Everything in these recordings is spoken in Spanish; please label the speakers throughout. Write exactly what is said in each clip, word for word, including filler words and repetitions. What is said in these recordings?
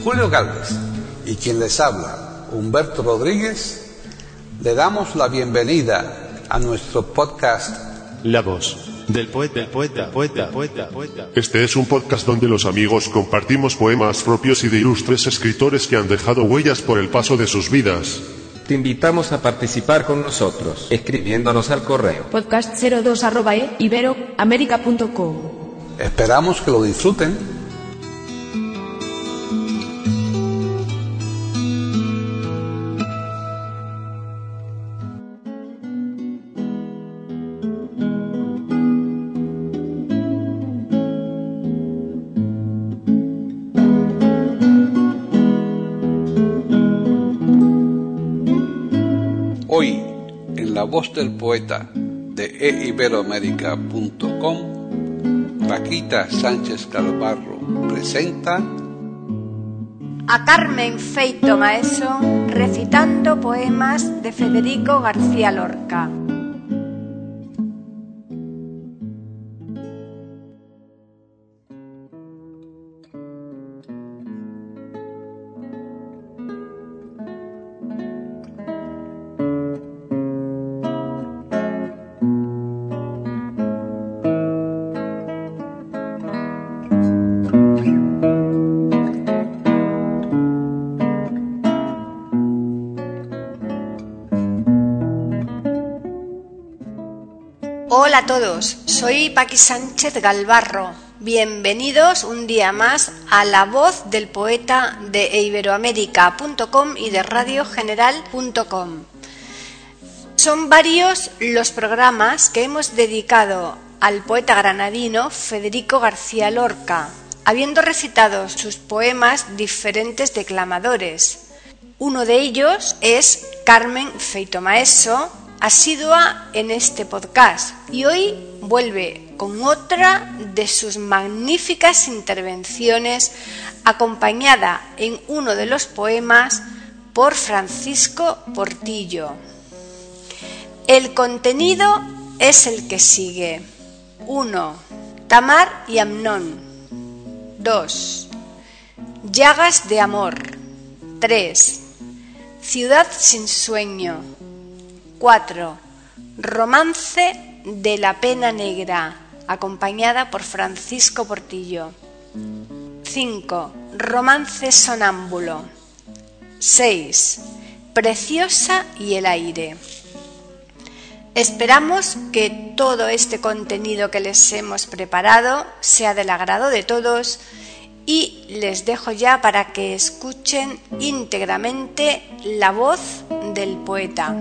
Speaker 1: Julio Galvez y quien les habla, Humberto Rodríguez, le damos la bienvenida a nuestro podcast
Speaker 2: La voz del poeta, del poeta, poeta, poeta, poeta.
Speaker 3: Este es un podcast donde los amigos compartimos poemas propios y de ilustres escritores que han dejado huellas por el paso de sus vidas.
Speaker 4: Te invitamos a participar con nosotros, escribiéndonos al correo
Speaker 5: podcast cero dos arroba e ibero américa punto com.
Speaker 1: Esperamos que lo disfruten. Hoy, en La Voz del Poeta de e ibero américa punto com, Paquita Sánchez Galvarro presenta
Speaker 6: a Carmen Feito Maeso recitando poemas de Federico García Lorca. Hola a todos, soy Paqui Sánchez Galvarro. Bienvenidos un día más a La Voz del Poeta de e ibero américa punto com y de radio general punto com. Son varios los programas que hemos dedicado al poeta granadino Federico García Lorca, habiendo recitado sus poemas diferentes declamadores. Uno de ellos es Carmen Feito Maeso, asidua en este podcast, y hoy vuelve con otra de sus magníficas intervenciones, acompañada en uno de los poemas por Francisco Portillo. El contenido es el que sigue. uno. Tamar y Amnón. dos. Llagas de amor. tres. Ciudad sin sueño. cuatro. Romance de la pena negra, acompañada por Francisco Portillo. cinco. Romance sonámbulo. seis. Preciosa y el aire. Esperamos que todo este contenido que les hemos preparado sea del agrado de todos y les dejo ya para que escuchen íntegramente la voz del poeta.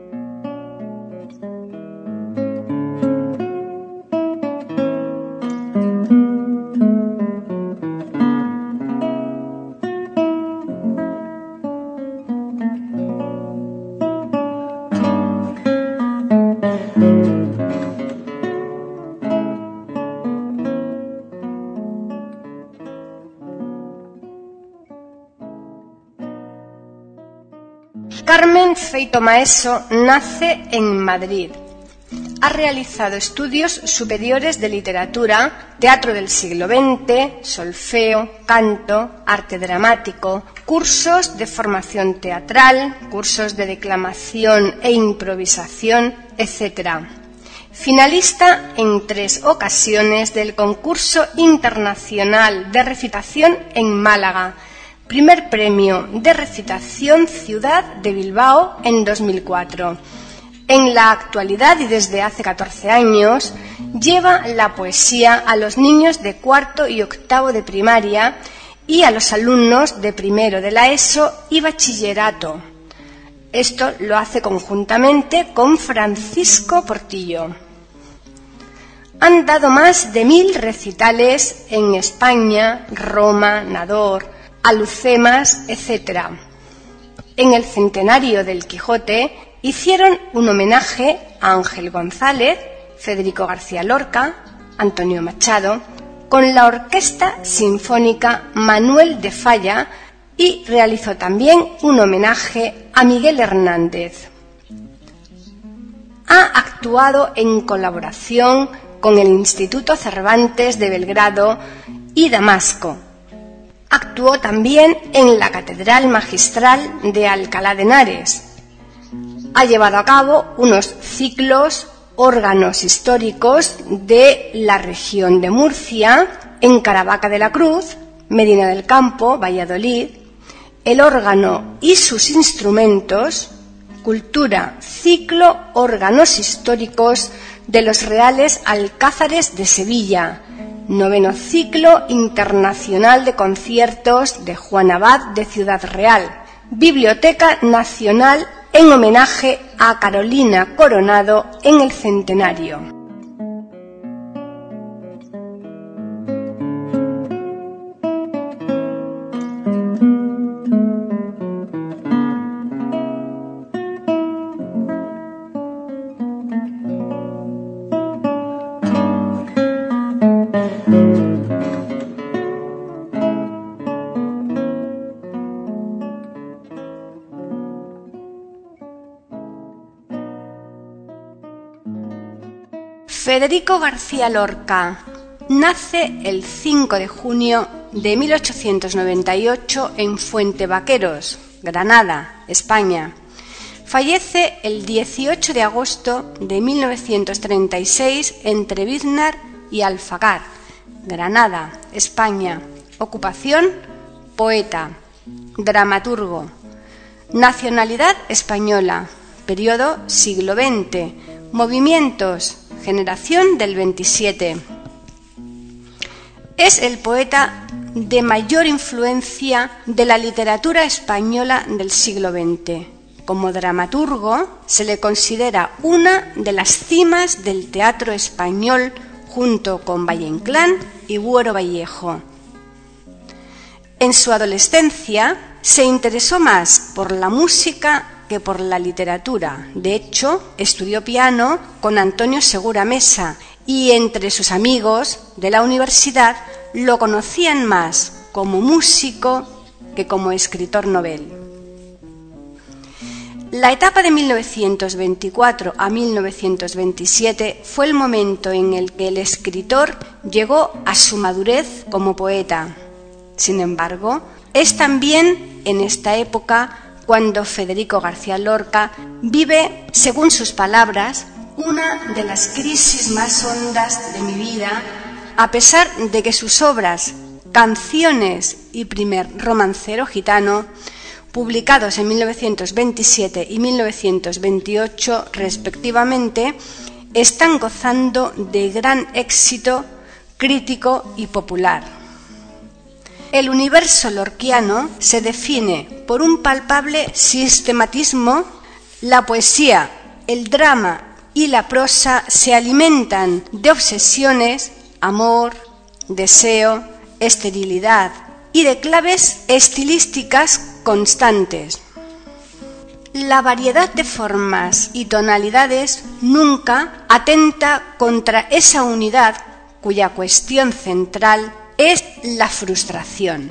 Speaker 6: Carmen Feito Maeso nace en Madrid. Ha realizado estudios superiores de literatura, teatro del siglo veinte, solfeo, canto, arte dramático, cursos de formación teatral, cursos de declamación e improvisación, etcétera. Finalista en tres ocasiones del concurso internacional de recitación en Málaga. Primer premio de recitación Ciudad de Bilbao en dos mil cuatro. En la actualidad y desde hace catorce años lleva la poesía a los niños de cuarto y octavo de primaria y a los alumnos de primero de la ESO y bachillerato. Esto lo hace conjuntamente con Francisco Portillo. Han dado más de mil recitales en España, Roma, Nador, Alucemas, etcétera. En el centenario del Quijote hicieron un homenaje a Ángel González, Federico García Lorca, Antonio Machado, con la Orquesta Sinfónica Manuel de Falla y realizó también un homenaje a Miguel Hernández. Ha actuado en colaboración con el Instituto Cervantes de Belgrado y Damasco. Actuó también en la Catedral Magistral de Alcalá de Henares. Ha llevado a cabo unos ciclos, órganos históricos de la región de Murcia, en Caravaca de la Cruz, Medina del Campo, Valladolid, el órgano y sus instrumentos, cultura, ciclo, órganos históricos de los Reales Alcázares de Sevilla, noveno ciclo internacional de conciertos de Juan Abad de Ciudad Real, Biblioteca Nacional en homenaje a Carolina Coronado en el centenario. Federico García Lorca nace el cinco de junio de mil ochocientos noventa y ocho en Fuentevaqueros, Granada, España. Fallece el dieciocho de agosto de mil novecientos treinta y seis en Trebiznar y Alfacar, Granada, España. Ocupación: poeta, dramaturgo. Nacionalidad española. Periodo siglo veinte. Movimientos: generación del veintisiete. Es el poeta de mayor influencia de la literatura española del siglo veinte. Como dramaturgo, se le considera una de las cimas del teatro español junto con Valle Inclán y Buero Vallejo. En su adolescencia se interesó más por la música que por la literatura. De hecho, estudió piano con Antonio Segura Mesa y entre sus amigos de la universidad lo conocían más como músico que como escritor novel. La etapa de mil novecientos veinticuatro a mil novecientos veintisiete fue el momento en el que el escritor llegó a su madurez como poeta. Sin embargo, es también en esta época cuando Federico García Lorca vive, según sus palabras, una de las crisis más hondas de mi vida, a pesar de que sus obras, Canciones y Primer romancero gitano, publicados en mil novecientos veintisiete y mil novecientos veintiocho respectivamente, están gozando de gran éxito crítico y popular. El universo lorquiano se define por un palpable sistematismo. La poesía, el drama y la prosa se alimentan de obsesiones, amor, deseo, esterilidad y de claves estilísticas constantes. La variedad de formas y tonalidades nunca atenta contra esa unidad cuya cuestión central es la frustración.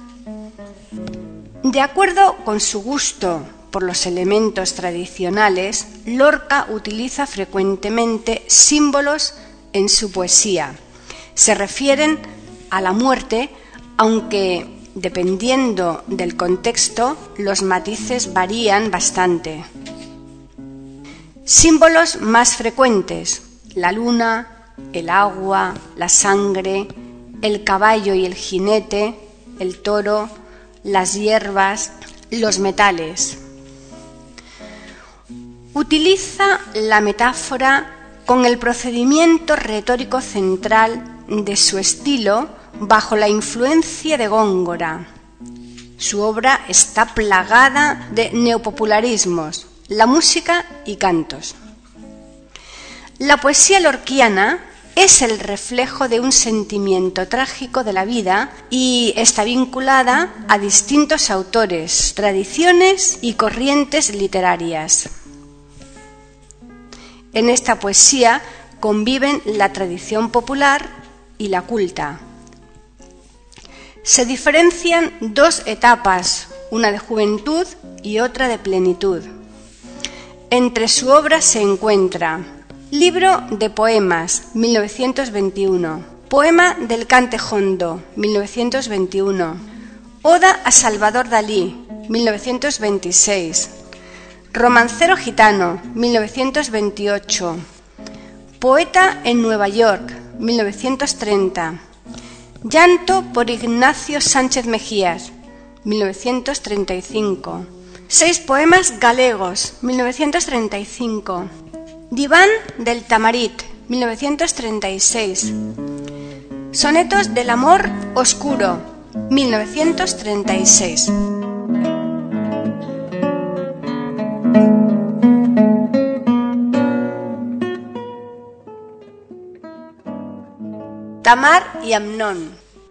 Speaker 6: De acuerdo con su gusto por los elementos tradicionales, Lorca utiliza frecuentemente símbolos en su poesía. Se refieren a la muerte, aunque dependiendo del contexto, los matices varían bastante. Símbolos más frecuentes: la luna, el agua, la sangre, el caballo y el jinete, el toro, las hierbas, los metales. Utiliza la metáfora con el procedimiento retórico central de su estilo bajo la influencia de Góngora. Su obra está plagada de neopopularismos, la música y cantos. La poesía lorquiana es el reflejo de un sentimiento trágico de la vida y está vinculada a distintos autores, tradiciones y corrientes literarias. En esta poesía conviven la tradición popular y la culta. Se diferencian dos etapas, una de juventud y otra de plenitud. Entre su obra se encuentra Libro de poemas, mil novecientos veintiuno. Poema del Cante Jondo, mil novecientos veintiuno. Oda a Salvador Dalí, mil novecientos veintiséis. Romancero gitano, mil novecientos veintiocho. Poeta en Nueva York, mil novecientos treinta. Llanto por Ignacio Sánchez Mejías, mil novecientos treinta y cinco. Seis poemas galegos, mil novecientos treinta y cinco. Diván del Tamarit, mil novecientos treinta y seis. Sonetos del amor oscuro, mil novecientos treinta y seis. Tamar y Amnón.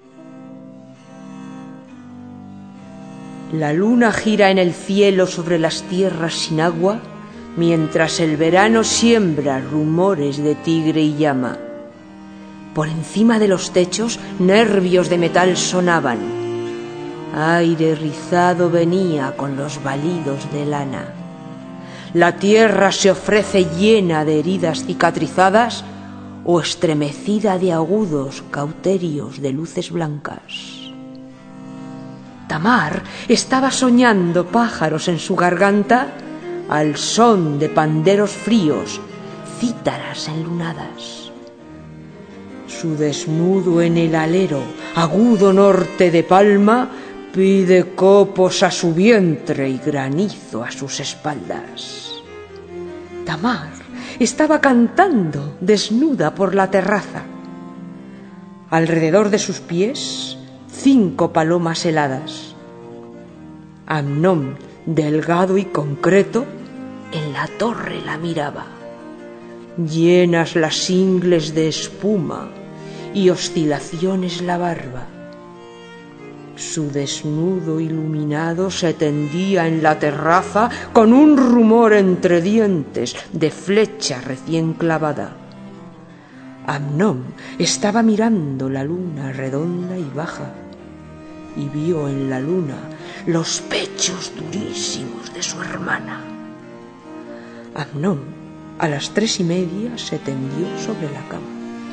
Speaker 7: La luna gira en el cielo sobre las tierras sin agua, mientras el verano siembra rumores de tigre y llama. Por encima de los techos, nervios de metal sonaban. Aire rizado venía con los balidos de lana. La tierra se ofrece llena de heridas cicatrizadas o estremecida de agudos cauterios de luces blancas. Tamar estaba soñando pájaros en su garganta al son de panderos fríos, cítaras enlunadas. Su desnudo en el alero, agudo norte de palma, pide copos a su vientre y granizo a sus espaldas. Tamar estaba cantando desnuda por la terraza. Alrededor de sus pies, cinco palomas heladas. Amnón, delgado y concreto, en la torre la miraba. Llenas las ingles de espuma y oscilaciones la barba. Su desnudo iluminado se tendía en la terraza con un rumor entre dientes de flecha recién clavada. Amnón estaba mirando la luna redonda y baja y vio en la luna los pechos durísimos de su hermana. Amnón, a las tres y media, se tendió sobre la cama.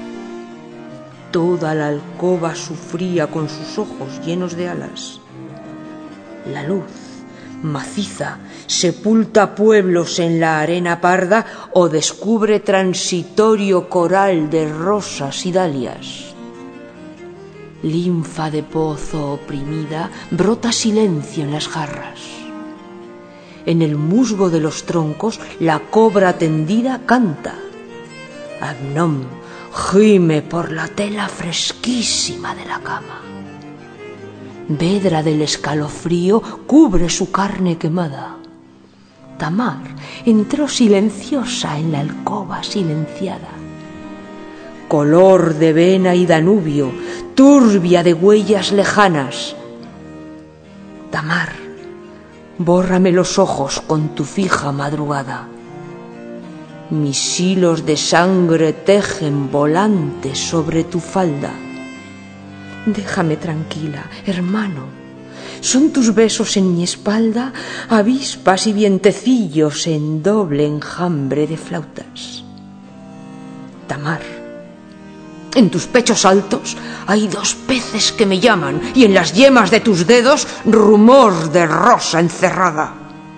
Speaker 7: Toda la alcoba sufría con sus ojos llenos de alas. La luz, maciza, sepulta pueblos en la arena parda o descubre transitorio coral de rosas y dalias. Linfa de pozo oprimida, brota silencio en las jarras. En el musgo de los troncos, la cobra tendida canta. Amnón gime por la tela fresquísima de la cama. Vedra del escalofrío cubre su carne quemada. Tamar entró silenciosa en la alcoba silenciada. Color de vena y Danubio, turbia de huellas lejanas. Tamar, bórrame los ojos con tu fija madrugada. Mis hilos de sangre tejen volantes sobre tu falda. Déjame tranquila, hermano. Son tus besos en mi espalda, avispas y vientecillos en doble enjambre de flautas. Tamar, en tus pechos altos hay dos peces que me llaman y en las yemas de tus dedos rumor de rosa encerrada.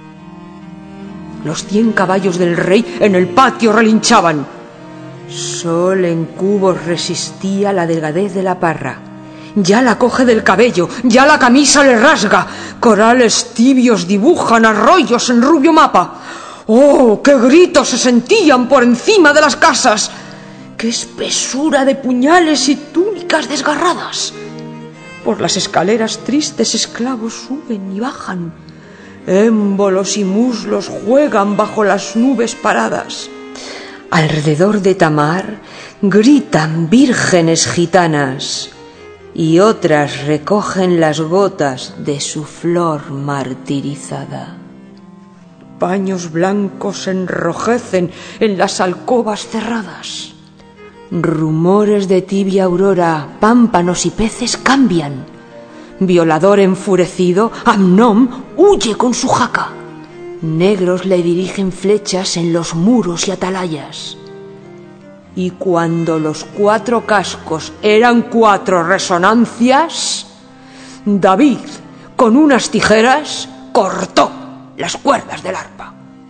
Speaker 7: Los cien caballos del rey en el patio relinchaban. Sol en cubos resistía la delgadez de la parra. Ya la coge del cabello, ya la camisa le rasga. Corales tibios dibujan arroyos en rubio mapa. ¡Oh, qué gritos se sentían por encima de las casas! ¡Qué espesura de puñales y túnicas desgarradas! Por las escaleras tristes esclavos suben y bajan. Émbolos y muslos juegan bajo las nubes paradas. Alrededor de Tamar gritan vírgenes gitanas y otras recogen las gotas de su flor martirizada. Paños blancos se enrojecen en las alcobas cerradas. Rumores de tibia aurora, pámpanos y peces cambian. Violador enfurecido, Amnón huye con su jaca. Negros le dirigen flechas en los muros y atalayas. Y cuando los cuatro cascos eran cuatro resonancias, David, con unas tijeras cortó las cuerdas del arpa.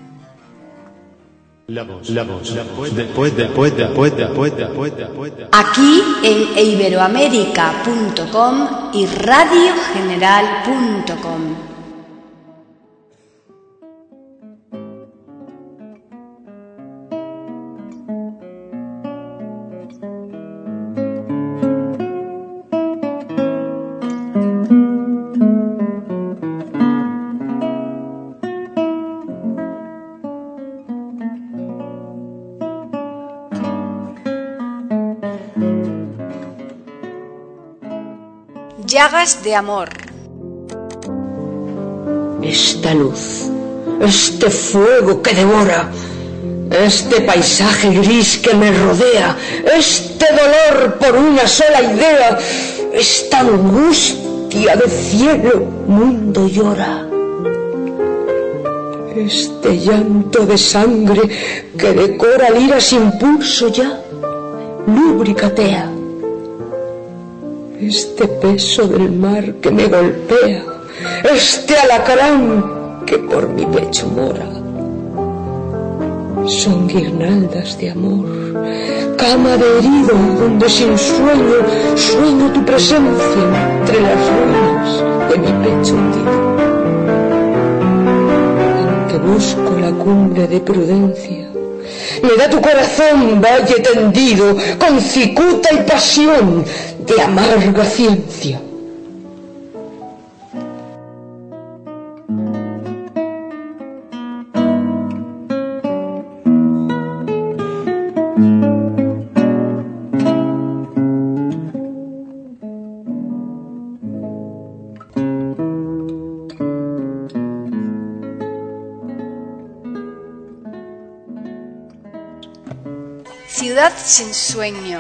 Speaker 2: La voz, la voz, la voz del poeta, poeta, poeta, poeta, poeta, poeta.
Speaker 8: Aquí en iberoamérica punto com y radio general punto com.
Speaker 6: Llagas de amor.
Speaker 7: Esta luz, este fuego que devora, este paisaje gris que me rodea, este dolor por una sola idea, esta angustia de cielo, mundo llora. Este llanto de sangre que decora el ira sin pulso ya, lubricatea. Este peso del mar que me golpea, este alacrán que por mi pecho mora, son guirnaldas de amor, cama de herido donde sin sueño sueño tu presencia entre las ruinas de mi pecho hundido, en que busco la cumbre de prudencia. Me da tu corazón valle tendido, con cicuta y pasión de amarga ciencia.
Speaker 6: Ciudad sin sueño.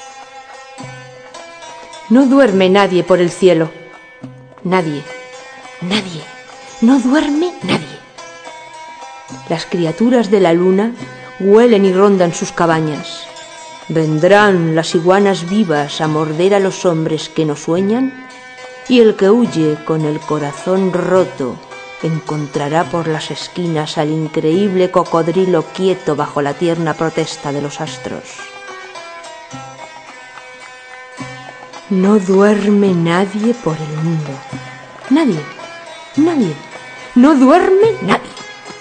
Speaker 5: No duerme nadie por el cielo. Nadie, nadie, no duerme nadie. Las criaturas de la luna huelen y rondan sus cabañas. Vendrán las iguanas vivas a morder a los hombres que no sueñan, y el que huye con el corazón roto encontrará por las esquinas al increíble cocodrilo quieto bajo la tierna protesta de los astros. No duerme nadie por el mundo. Nadie, nadie, no duerme nadie.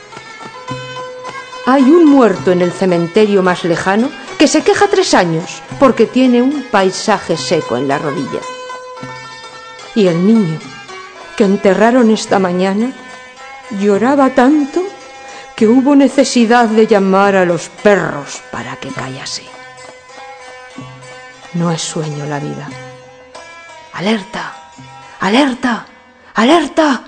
Speaker 5: Hay un muerto en el cementerio más lejano que se queja tres años porque tiene un paisaje seco en la rodilla. Y el niño que enterraron esta mañana lloraba tanto que hubo necesidad de llamar a los perros para que callase. No es sueño la vida. ¡Alerta! ¡Alerta! ¡Alerta!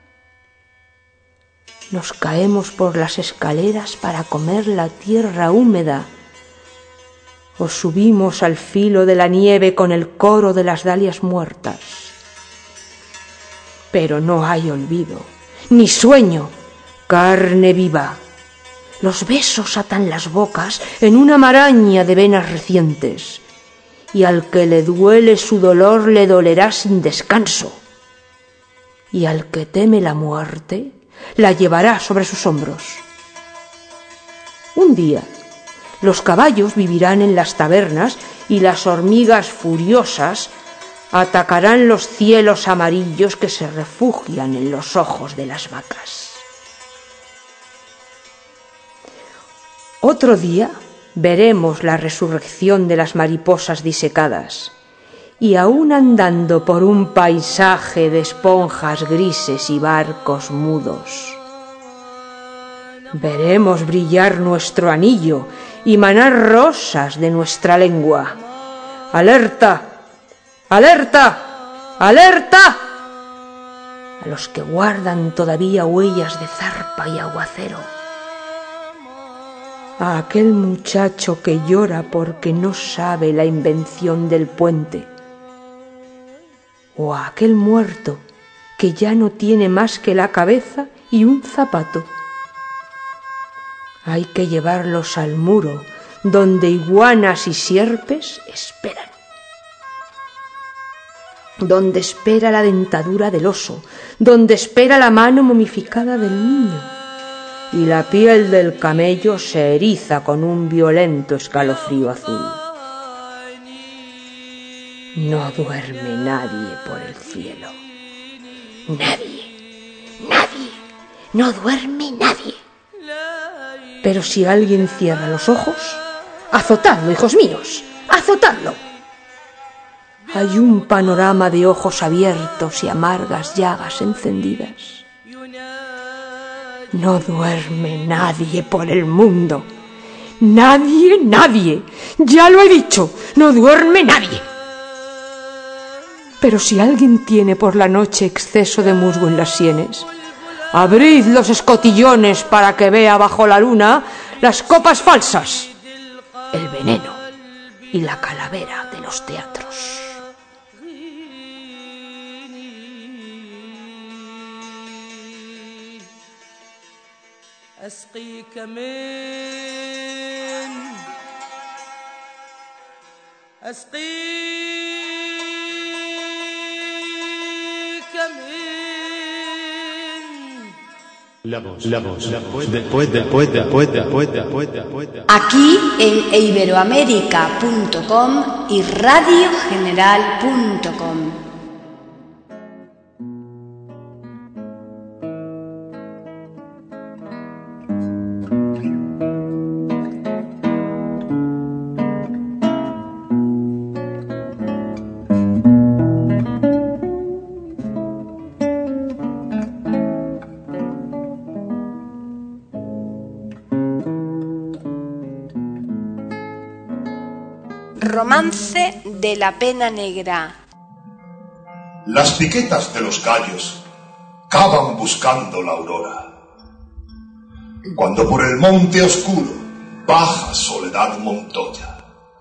Speaker 5: Nos caemos por las escaleras para comer la tierra húmeda, o subimos al filo de la nieve con el coro de las dalias muertas. Pero no hay olvido, ni sueño, carne viva. Los besos atan las bocas en una maraña de venas recientes, y al que le duele su dolor le dolerá sin descanso, y al que teme la muerte la llevará sobre sus hombros. Un día los caballos vivirán en las tabernas y las hormigas furiosas atacarán los cielos amarillos que se refugian en los ojos de las vacas. Otro día veremos la resurrección de las mariposas disecadas, y aún andando por un paisaje de esponjas grises y barcos mudos, veremos brillar nuestro anillo y manar rosas de nuestra lengua. ¡Alerta! ¡Alerta! ¡Alerta! A los que guardan todavía huellas de zarpa y aguacero. A aquel muchacho que llora porque no sabe la invención del puente. O a aquel muerto que ya no tiene más que la cabeza y un zapato. Hay que llevarlos al muro donde iguanas y sierpes esperan. donde espera la dentadura del oso, donde espera la mano momificada del niño, y la piel del camello se eriza con un violento escalofrío azul. No duerme nadie por el cielo. Nadie, nadie, no duerme nadie. Pero si alguien cierra los ojos, azotadlo, hijos míos, azotadlo. Hay un panorama de ojos abiertos y amargas llagas encendidas. No duerme nadie por el mundo. Nadie, nadie. Ya lo he dicho, no duerme nadie. Pero si alguien tiene por la noche exceso de musgo en las sienes, abrid los escotillones para que vea bajo la luna las copas falsas, el veneno y la calavera de los teatros.
Speaker 9: أسقيك من أسقيك من
Speaker 2: La voz, la voz, la voz del poeta, poeta, poeta, poeta, poeta, poeta.
Speaker 8: Aquí en iberoamerica punto com y radio general punto com.
Speaker 6: Romance de la pena negra.
Speaker 10: Las piquetas de los gallos cavan buscando la aurora. Cuando por el monte oscuro baja Soledad Montoya.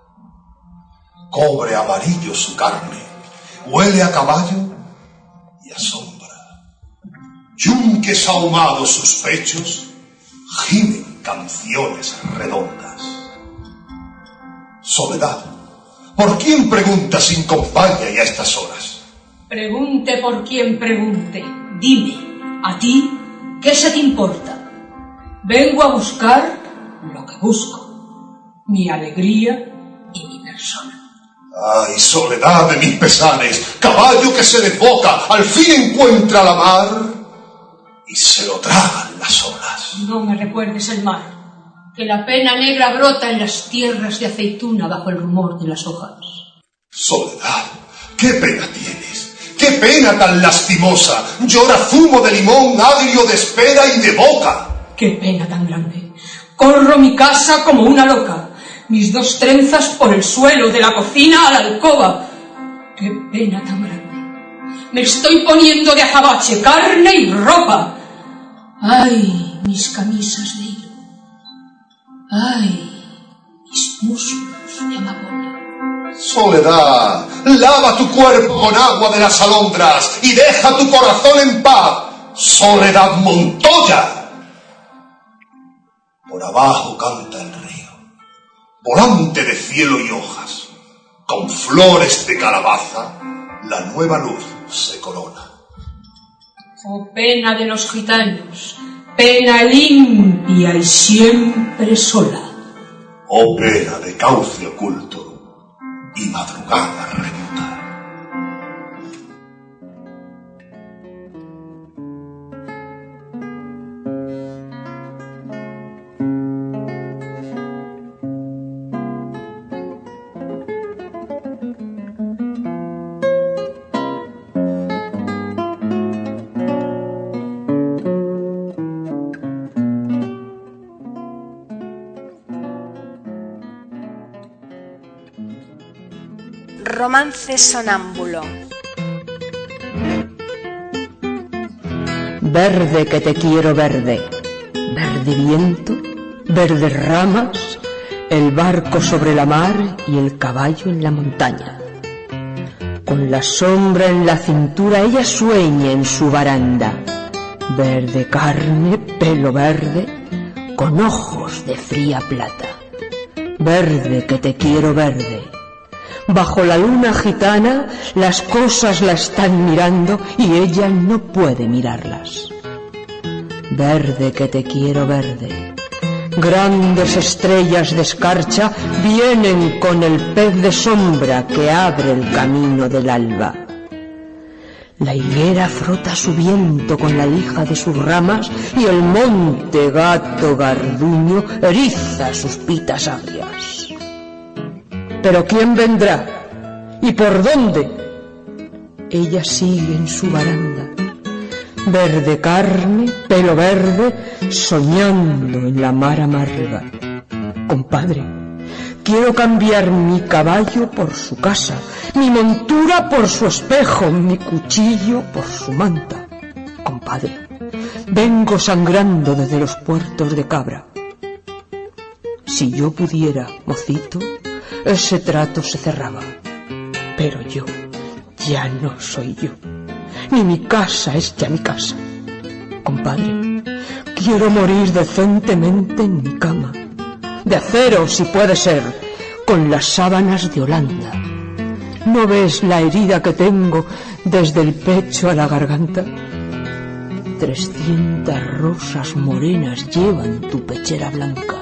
Speaker 10: Cobre amarillo su carne, huele a caballo y a sombra. Yunques ahumados sus pechos gimen canciones redondas. Soledad, ¿por quién pregunta sin compañía y a estas horas?
Speaker 7: Pregunte por quien pregunte. Dime, ¿a ti qué se te importa? Vengo a buscar lo que busco, mi alegría y mi persona.
Speaker 10: Ay, Soledad de mis pesares, caballo que se desboca, al fin encuentra la mar y se lo tragan las olas.
Speaker 7: No me recuerdes el mar, que la pena negra brota en las tierras de aceituna bajo el rumor de las hojas.
Speaker 10: Soledad, ¿qué pena tienes? ¡Qué pena tan lastimosa! Llora zumo de limón, agrio de espera y de boca.
Speaker 7: ¡Qué pena tan grande! Corro mi casa como una loca, mis dos trenzas por el suelo, de la cocina a la alcoba. ¡Qué pena tan grande! Me estoy poniendo de azabache, carne y ropa. ¡Ay, mis camisas de hilo! ¡Ay, mis muslos de amapola!
Speaker 10: Soledad, lava tu cuerpo con agua de las alondras y deja tu corazón en paz. Soledad Montoya. Por abajo canta el río, volante de cielo y hojas. Con flores de calabaza, la nueva luz se corona.
Speaker 7: Oh, pena de los gitanos, pena limpia y siempre sola.
Speaker 10: Oh, pena de cauce oculto y madrugada remota.
Speaker 6: Romance sonámbulo.
Speaker 5: Verde que te quiero verde, verde viento, verdes ramas, el barco sobre la mar y el caballo en la montaña. Con la sombra en la cintura ella sueña en su baranda, verde carne, pelo verde, con ojos de fría plata. Verde que te quiero verde,
Speaker 7: Bajo la luna gitana las cosas la están mirando y ella no puede mirarlas. Verde que te quiero verde. Grandes estrellas de escarcha vienen con el pez de sombra que abre el camino del alba. La higuera frota su viento con la lija de sus ramas y el monte gato garduño eriza sus pitas agrias. ¿Pero quién vendrá? ¿Y por dónde? Ella sigue en su baranda, verde carne, pelo verde, soñando en la mar amarga. Compadre, quiero cambiar mi caballo por su casa, mi montura por su espejo, mi cuchillo por su manta. Compadre, vengo sangrando desde los puertos de Cabra. Si yo pudiera, mocito, ese trato se cerraba. Pero yo ya no soy yo, ni mi casa es ya mi casa. Compadre, quiero morir decentemente en mi cama, de acero si puede ser, con las sábanas de Holanda. ¿No ves la herida que tengo desde el pecho a la garganta? Trescientas rosas morenas llevan tu pechera blanca.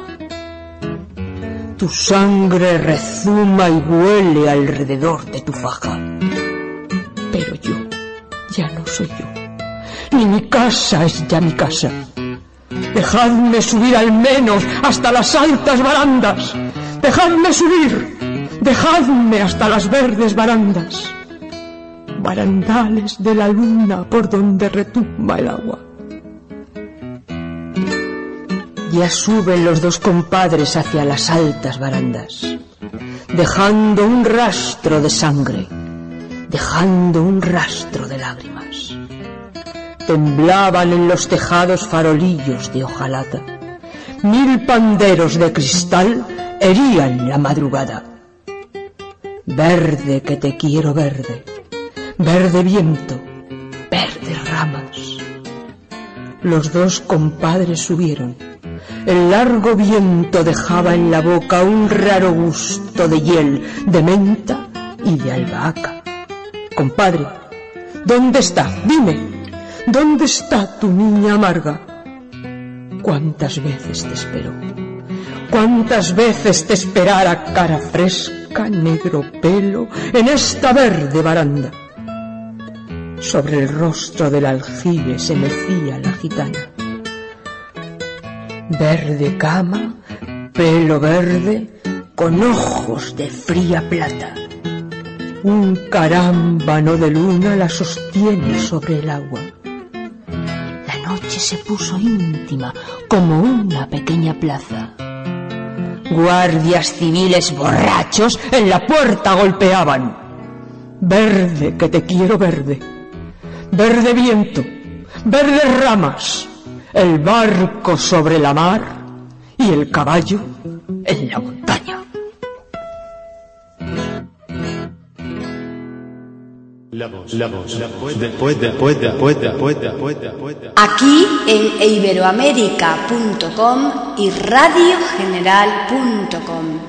Speaker 7: Tu sangre rezuma y huele alrededor de tu faja. Pero yo ya no soy yo, ni mi casa es ya mi casa. Dejadme subir al menos hasta las altas barandas. Dejadme subir, dejadme hasta las verdes barandas. Barandales de la luna por donde retumba el agua. Ya suben los dos compadres hacia las altas barandas, dejando un rastro de sangre, dejando un rastro de lágrimas. Temblaban en los tejados farolillos de hojalata. Mil panderos de cristal herían la madrugada. Verde que te quiero verde, verde viento, verdes ramas. Los dos compadres subieron. El largo viento dejaba en la boca un raro gusto de hiel, de menta y de albahaca. Compadre, ¿dónde está? Dime, ¿dónde está tu niña amarga? ¿Cuántas veces te esperó? ¿Cuántas veces te esperara cara fresca, negro pelo, en esta verde baranda? Sobre el rostro del aljibe se mecía la gitana. Verde cama, pelo verde, con ojos de fría plata. Un carámbano de luna la sostiene sobre el agua. La noche se puso íntima como una pequeña plaza. Guardias civiles borrachos en la puerta golpeaban. Verde que te quiero verde, verde viento, verdes ramas. El barco sobre la mar y el caballo en la montaña.
Speaker 2: La voz, la voz, la voz, después, después, después, después, después, después.
Speaker 8: Aquí en iberoamerica punto com y radio general punto com.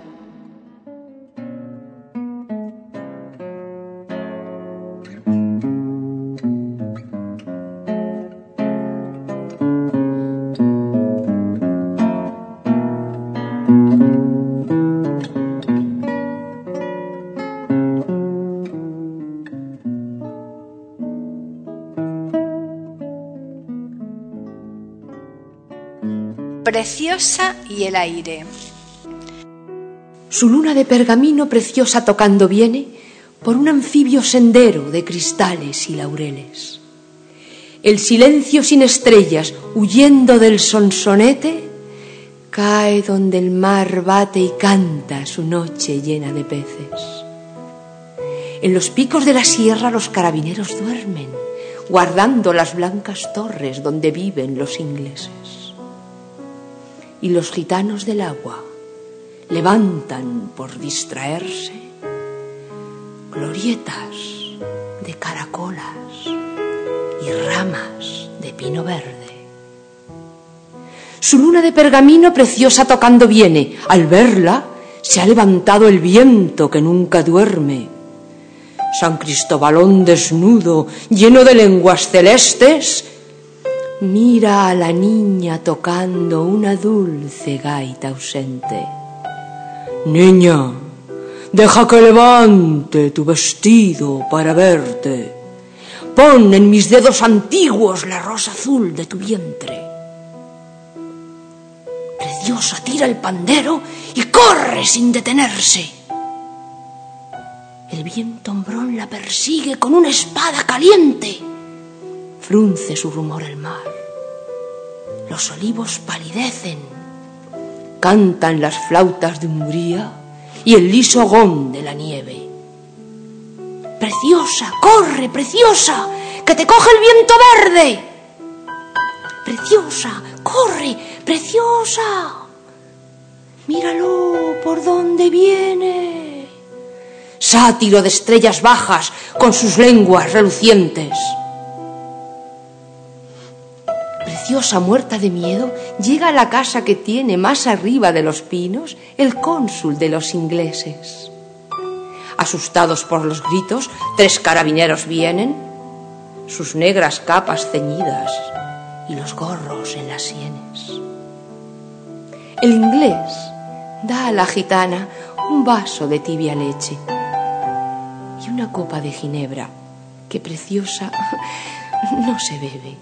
Speaker 6: Preciosa y el aire.
Speaker 5: Su luna de pergamino preciosa tocando viene por un anfibio sendero de cristales y laureles. El silencio sin estrellas, huyendo del sonsonete, cae donde el mar bate y canta su noche llena de peces. En los picos de la sierra los carabineros duermen, guardando las blancas torres donde viven los ingleses. Y los gitanos del agua levantan por distraerse glorietas de caracolas y ramas de pino verde. Su luna de pergamino preciosa tocando viene. Al verla
Speaker 7: Se ha levantado el viento que nunca duerme. San Cristóbalón desnudo, lleno de lenguas celestes, mira a la niña tocando una dulce gaita ausente. Niña, deja que levante tu vestido para verte. Pon en mis dedos antiguos la rosa azul de tu vientre. Preciosa tira el pandero y corre sin detenerse. El viento hombrón la persigue con una espada caliente. Frunce su rumor el mar. Los olivos palidecen. Cantan las flautas de Hungría y el liso gón de la nieve. Preciosa, corre, preciosa, que te coge el viento verde. Preciosa, corre, preciosa. Míralo por dónde viene. Sátiro de estrellas bajas con sus lenguas relucientes. Preciosa, muerta de miedo, llega a la casa que tiene más arriba de los pinos el cónsul de los ingleses. Asustados por los gritos, tres carabineros vienen, sus negras capas ceñidas y los gorros en las sienes. El inglés da a la gitana un vaso de tibia leche y una copa de ginebra que preciosa no se bebe.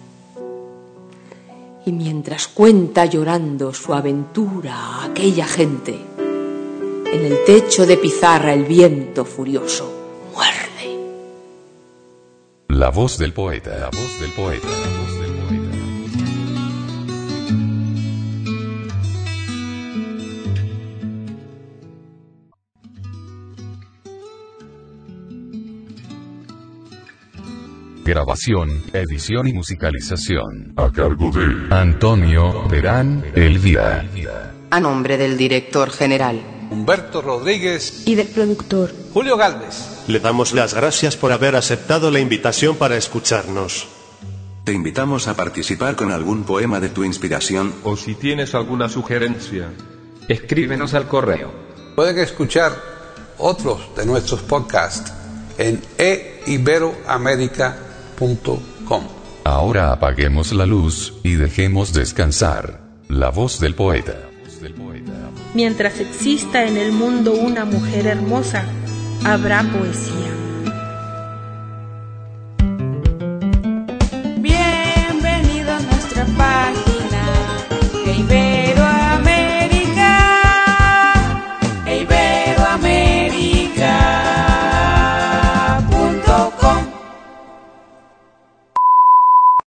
Speaker 7: Y mientras cuenta llorando su aventura a aquella gente, en el techo de pizarra el viento furioso muerde.
Speaker 11: La voz del poeta, la voz del poeta, la voz del poeta. Grabación, edición y musicalización
Speaker 3: a cargo de
Speaker 11: Antonio Terán Elvira.
Speaker 12: A nombre del director general
Speaker 1: Humberto Rodríguez
Speaker 5: y del productor
Speaker 1: Julio Gálvez.
Speaker 2: Le damos las gracias por haber aceptado la invitación para escucharnos.
Speaker 13: Te invitamos a participar con algún poema de tu inspiración.
Speaker 14: O si tienes alguna sugerencia,
Speaker 4: escríbenos al correo.
Speaker 1: Pueden escuchar otros de nuestros podcasts en e iberoamerica punto com.
Speaker 11: Ahora apaguemos la luz y dejemos descansar la voz del poeta.
Speaker 15: Mientras exista en el mundo una mujer hermosa, habrá poesía.